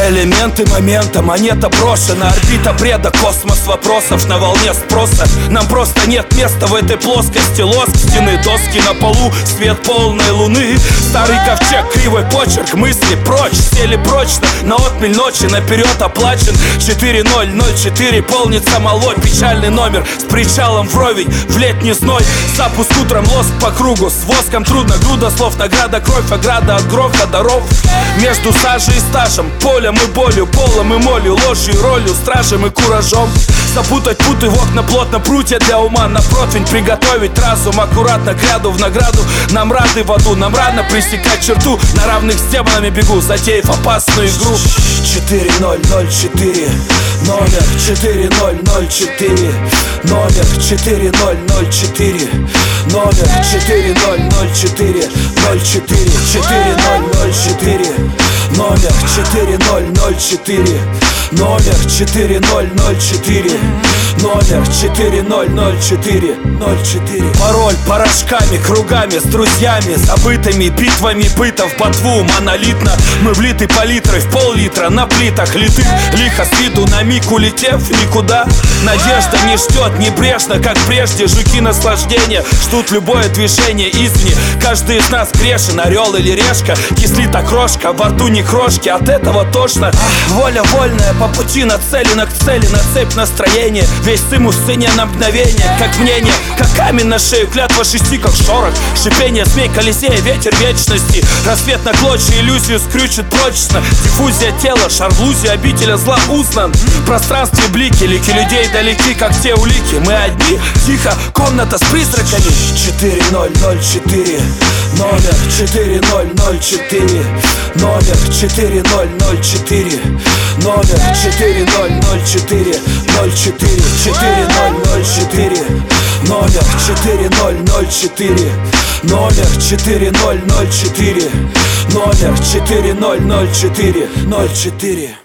Элементы момента, монета брошена. Орбита бреда, космос вопросов на волне спроса. Нам просто нет места в этой плоскости. Лоск стены, доски на полу, свет полной луны. Старый ковчег, кривой почерк, мысли прочь. Сели прочно, на отмель ночи наперед оплачен. 4004, полнится молоть. Печальный номер с причалом вровень в летний зной. Запуск утром, лоск по кругу. С воском трудно, груда слов, награда, кровь, ограда от гроха даров. Между сажей и стажем, полем и болью, полом и молью, ложью и ролью, стражем и куражом. Запутать путы в окна плотно, прутья для ума на противень. Приготовить разум аккуратно к ряду в награду. Нам рады в аду, нам рано пресекать черту. На равных с демонами бегу, затеяв опасную игру. 4004, номер 4004, номер 4004, номер 4004, 04, 4004, номер 4004, номер 4004, номер 4004, 04. Пароль порошками, кругами, с друзьями, забытыми битвами бытов, ботву монолитно. Мы влиты палитрой в пол-литра на плитах литых. Лихо с виду на миг улетев никуда. Надежда не ждет небрежно, как прежде. Жуки наслаждения ждут любое движение извне. Каждый из нас грешен, орел или решка. Кислит окрошка, во рту не крошки, от этого тошно. Воля вольная, по пути нацелена к цели, на цепь настроения. Весь цимус в цене на мгновение, как мнение, как камень на шею, клятва шести, как шорох. Шипение змей, колесея, ветер вечности. Рассвет на клочья, иллюзию скрючит прочно. Диффузия тела, шар в лузе, обителя зла узнан. В пространстве блики, лики людей далеки, как те улики. Мы одни, тихо, комната с призраками. 4004, номер 4004, номер 4004, номер 4004, 04, 4004, номер 4004, номер 4004, номер 4004, 04.